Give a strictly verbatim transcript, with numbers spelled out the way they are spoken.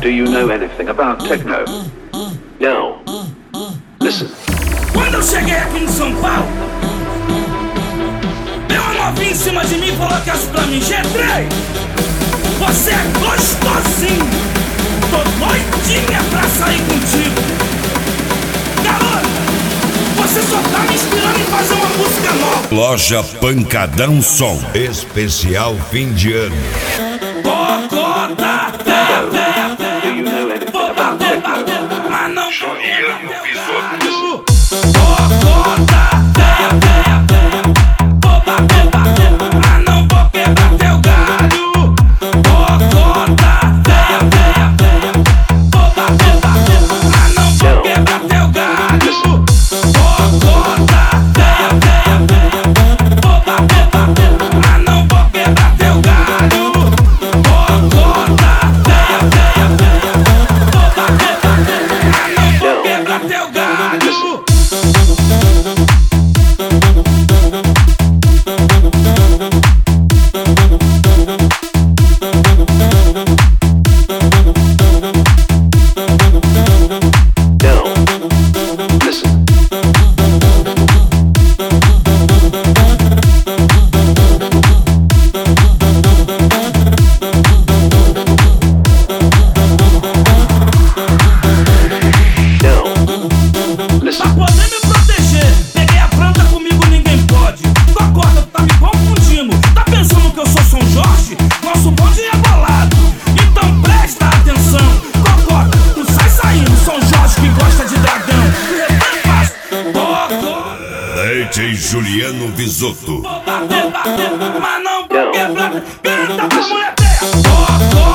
Do you know anything about techno? No. Listen. Quando eu cheguei aqui em São Paulo, deu uma novinha em cima de mim e falou que assim pra mim: G três, você é gostosinho, tô doidinha pra sair contigo. Garota, você só tá me inspirando em fazer uma música nova. Loja Pancadão Som, especial fim de ano. Cocota, véia, véia, Do you know anything about techno? mas não Juliano Visoto. Cocota, véia, véia, véia, vou bater, bater, mas não vou quebrar teu galho. Cocota, véia, véia, véia, vou bater, bater, mas não vou quebrar teu galho. Cocota, véia, véia, véia, vou bater, bater, mas não vou quebrar teu galho. Cocota, véia, véia, véia, vou bater, bater, mas não vou quebrar teu galho. Pra poder me proteger, peguei a planta, comigo ninguém pode. Tua corda tá me confundindo. Tá pensando que eu sou São Jorge? Nosso bonde é bolado. Então presta atenção. Cocota, tu sai saindo. São Jorge que gosta de dragão. É fácil. Cocota. D J Juliano Visoto. Vou bater, bater, mas não vou quebrar. Grita pra mulher feia. Cocota.